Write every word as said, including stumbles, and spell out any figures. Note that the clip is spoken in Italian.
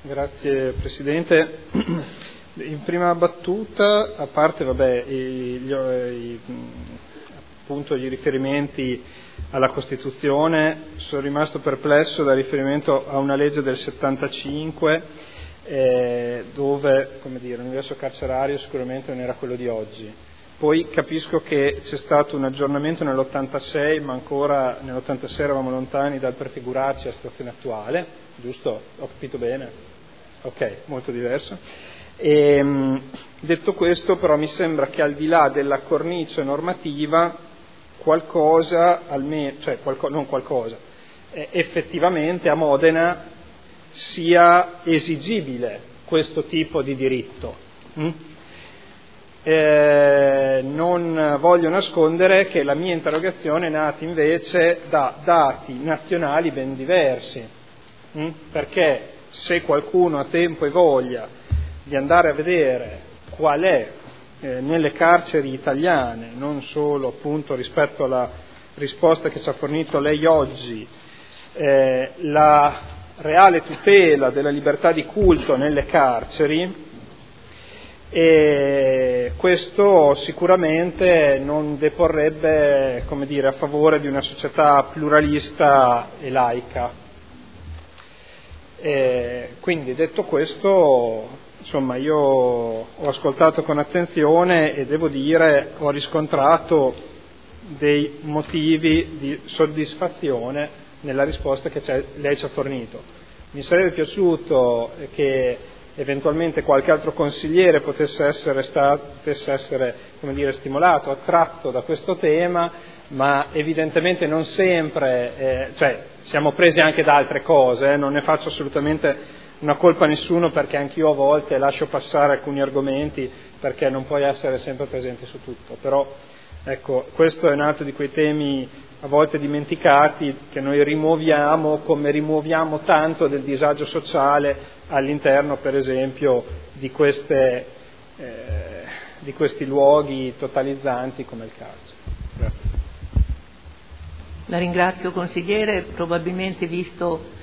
Grazie Presidente. In prima battuta, a parte vabbè, i, gli, i, appunto gli riferimenti alla Costituzione, sono rimasto perplesso dal riferimento a una legge del settantacinque eh, dove, come dire, l'universo carcerario sicuramente non era quello di oggi. Poi capisco che c'è stato un aggiornamento nell'ottantasei, ma ancora nell'ottantasei eravamo lontani dal prefigurarci la situazione attuale, giusto? Ho capito bene? Ok, molto diverso. E, detto questo, però, mi sembra che al di là della cornice normativa, qualcosa, almeno, cioè qualco, non qualcosa, eh, effettivamente a Modena sia esigibile questo tipo di diritto. Mm? Eh, non voglio nascondere che la mia interrogazione è nata invece da dati nazionali ben diversi, mm? perché se qualcuno ha tempo e voglia di andare a vedere qual è eh, nelle carceri italiane, non solo appunto rispetto alla risposta che ci ha fornito lei oggi, eh, la reale tutela della libertà di culto nelle carceri, e questo sicuramente non deporrebbe, come dire, a favore di una società pluralista e laica. E quindi, detto questo, insomma, io ho ascoltato con attenzione e devo dire ho riscontrato dei motivi di soddisfazione nella risposta che lei ci ha fornito. Mi sarebbe piaciuto che eventualmente qualche altro consigliere potesse essere, stato, potesse essere come dire, stimolato, attratto da questo tema, ma evidentemente non sempre, eh, cioè siamo presi anche da altre cose, eh, non ne faccio assolutamente una colpa a nessuno, perché anch'io a volte lascio passare alcuni argomenti perché non puoi essere sempre presente su tutto, però ecco, questo è un altro di quei temi a volte dimenticati che noi rimuoviamo, come rimuoviamo tanto del disagio sociale all'interno, per esempio, di, queste, eh, di questi luoghi totalizzanti come il carcere. Grazie. La ringrazio consigliere, probabilmente visto